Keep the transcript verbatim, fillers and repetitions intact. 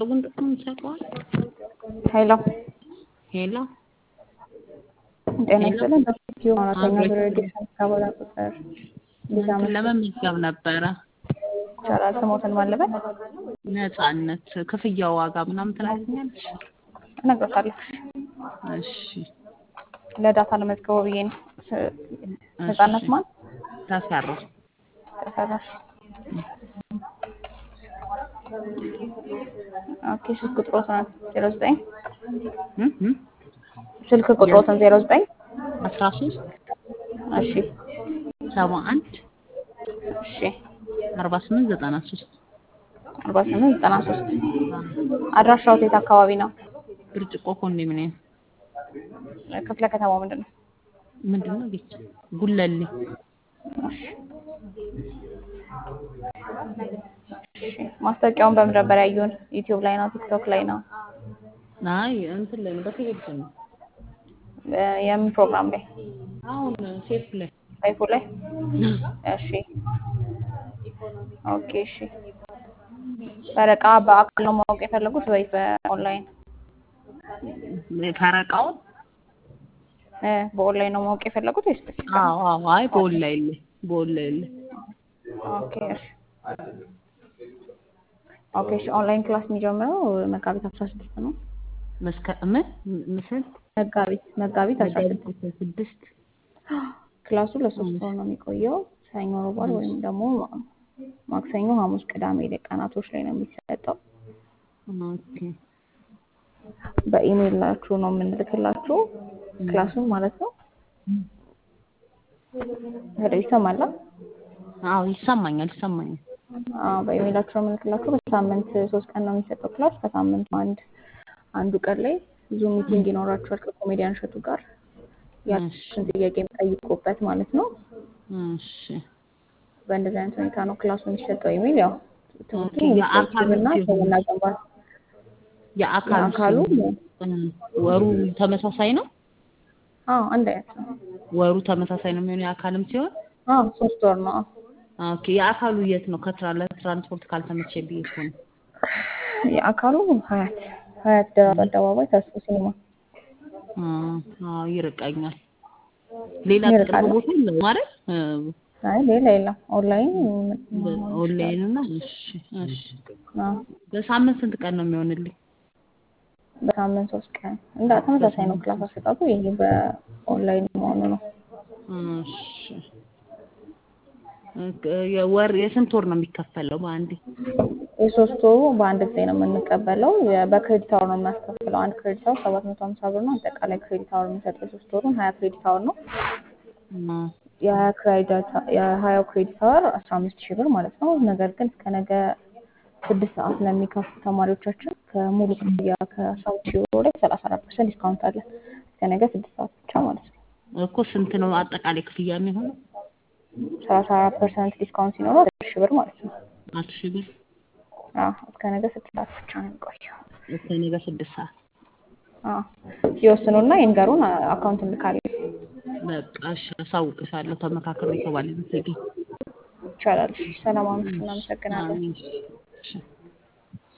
Segundo consejo. Hello. Hello. ጤና ሄሎ ይስጥልን። በፊትዮ ማራተኛ አብሮች ዙሪያ ዲሽን ካቦላ ቁጥር እንዴት እንትን አመሹ? ለመመዝገብ ነበረ ይቻላል። ስሞትን ማለበት ነፃነት ክፍያው ዋጋ ምናምን ትነግሪኛለሽ? እነግሮታለሁ። እሺ ለዳታ ለመዝገቡ ብዬ ነው። ስ- እሺ ነፃነት ማን ተሰራ ተሰራሽ? ኦኬ። ስልክ ቁጥሮትን ዜሮ ዘጠኝ እ እ ስልክ ቁጥሮትን ዜሮ ዘጠኝ አስራ ሶስት እሺ ሰባ አንድ እሺ አርባ ስምንት ዘጠና ሶስት አርባ ስምንት ዘጠና ሶስት አድራሻው የት አካባቢ ነው? ብርጭቆ ኮንዶሚኒየም ክፍለ ከተማው ምንድን ነው? ምንድን ነው ቤት ጉለሌ እሺ እሺ። ማስታወቂያውን በምን ነበር ያዩን? ዩቲዩብ ላይ ነው? ቲክቶክ ላይ ነው? አይ እንትን ላይ ነው በቴሌቪዥን ነው እ የምን ፕሮግራም ላይ? አሁን ሴፍ ላይ ሰይፉ ላይ? እሺ ኦኬ እሺ። ፈረቃ በአካል ነው ማወቅ የፈለጉት ወይስ በኦንላይን? ፈረቃውን እ በኦንላይን ነው ማወቅ የፈለጉት ወይስ በፊዚካል? አዎ አዎ አይ በኦንላይን ላይ በኦንላይን ላይ ኦኬ እሺ ኦኬ እሺ። ኦንላይን ክላስ የሚጀምረው መጋቢት አስራ ስድስት ነው። መስከ ምን ምስል መጋቢት መጋቢት አስራ መጋቢት ስድስት አስራ ስድስት ክላሱ ለሶስት ወር ነው የሚቆየው። ሰኞ፣ ረቡዕ ወይም ደግሞ ማክሰኞ፣ ሐሙስ፣ ቅዳሜ ላይ ቀናቶች ላይ ነው የሚሰጠው። ኦኬ በኢሜይል ላችሁ ነው የምንልክላችሁ ክላሱን ማለት ነው። ሄሎ ይሰማል? አዎ ይሰማኛል ይሰማኛል አዎ በኢሜይላችሁ ነው የምንልክላችሁ። በሳምንት ሶስት ቀን ነው የሚሰጠው ክላስ። ከሳምንቱ አንድ አንዱ ቀን ላይ ዙም ሚቲንግ ይኖራችኋል ከኮሜዲያን እሸቱ ጋር ያሉትን ጥያቄ የሚጠይቁበት ማለት ነው። እሺ በእንደዚህ አይነት ሁኔታ ነው ክላሱ የሚሰጠው። ኢሜይል ያው ትምህርቱ ኦኬ የአካሉስ እና ሲሆን ሰውና ግንባታ የአካሉ የአካሉ ሲሆን ወሩ ተመሳሳይ ነው አዎ አንድ አይነት ነው። ወሩ ተመሳሳይ ነው የሚሆነው የአካልም ሲሆን አዎ ሶስት ወር ነው። ኦኬ የአካሉ የት ነው ከትራንስፖርት ካልተመቸ ብዬ እኮ ነው የአካሉ ሀያት ሀያት ደራስ አደባባይ ተስፎ ሲኒማ። አዎ ይርቀኛል። ሌላ ይርቃል። ቅርብ ቦታ የለም ማለት አይ ሌላ የለም። ኦንላይን ኦንላይን እና እሺ እሺ አዎ በሳምንት ስንት ቀን ነው የሚሆንልኝ? በሳምንት ሶስት ቀን እንደ ተመሳሳይ ነው ክላስ አሰጣጡ። ይሄ በኦንላይን መሆኑ ነው። እሺ የወር የስንት ወር ነው የሚከፈለው በአንዴ? የሶስት ወሩ በአንድ ጊዜ ነው የምንቀበለው። በክሬዲት አወር ነው የምናስከፍለው። አንድ ክሬዲት አወር ሰባት መቶ ሀምሳ ብር ነው። አጠቃላይ ክሬዲት አወር የሚሰጠው የሶስት ወሩን ሀያ ክሬዲት አወር ነው። የሀያ ክሬዲት የሀያው ክሬዲት አወር አስራ አምስት ሺህ ብር ማለት ነው። ነገር ግን እስከ ነገ ስድስት ሰዓት ለሚከፍሉ ተማሪዎቻችን ከሙሉ ክፍያ ከአስራ ሁለት ሺህ ብር ላይ ሰላሳ አራት ፐርሰንት ዲስካውንት አለ። እስከ ነገ ስድስት ሰዓት ብቻ ማለት ነው። እኮ ስንት ነው አጠቃላይ ክፍያ የሚሆነው? ሰላሳ አራት ፐርሰንት ዲስካውንት ሲኖረው አስር ሺህ ብር ማለት ነው። አስር ሺህ ብር አዎ እስከ ነገ ስድስት ሰዓት ብቻ ነው የሚቆየው። እስከ ነገ ስድስት ሰዓት አዎ ሲወስኑና ይንገሩን፣ አካውንት እንልካለን። በቃ እሺ አሳውቅሻለሁ። ተመካክሬ ከባለቤቴ ጋር ይቻላል። ሰላም አምሹ። እናመሰግናለን። አሜን።